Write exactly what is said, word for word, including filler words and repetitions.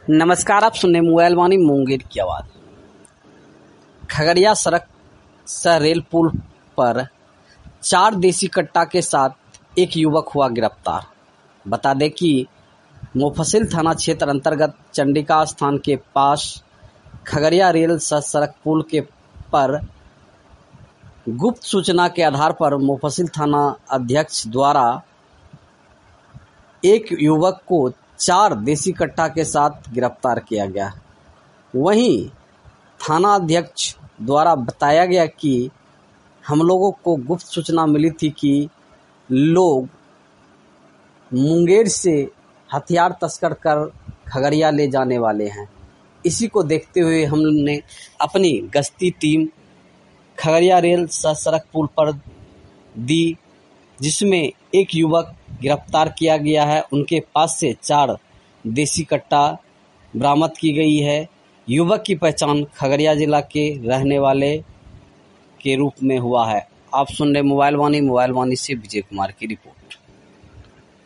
नमस्कार, आप सुन रहे मोबाइल वाणी मुंगेर की आवाज़। खगड़िया सड़क सह रेल पुल पर चार देसी कट्टा के साथ एक युवक हुआ गिरफ्तार। बता दें कि मुफस्सिल थाना क्षेत्र अंतर्गत चंडिका स्थान के पास खगड़िया रेल सह सड़क पुल के पर गुप्त सूचना के आधार पर मुफस्सिल थाना अध्यक्ष द्वारा एक युवक को चार देसी कट्टा के साथ गिरफ्तार किया गया। वहीं थाना अध्यक्ष द्वारा बताया गया कि हम लोगों को गुप्त सूचना मिली थी कि लोग मुंगेर से हथियार तस्कर कर खगड़िया ले जाने वाले हैं। इसी को देखते हुए हमने अपनी गश्ती टीम खगड़िया रेल सह सड़क पुल पर दी, जिसमें एक युवक गिरफ्तार किया गया है। उनके पास से चार देसी कट्टा बरामद की गई है। युवक की पहचान खगड़िया जिला के रहने वाले के रूप में हुआ है। आप सुन रहे मोबाइल वाणी मोबाइल वाणी से विजय कुमार की रिपोर्ट।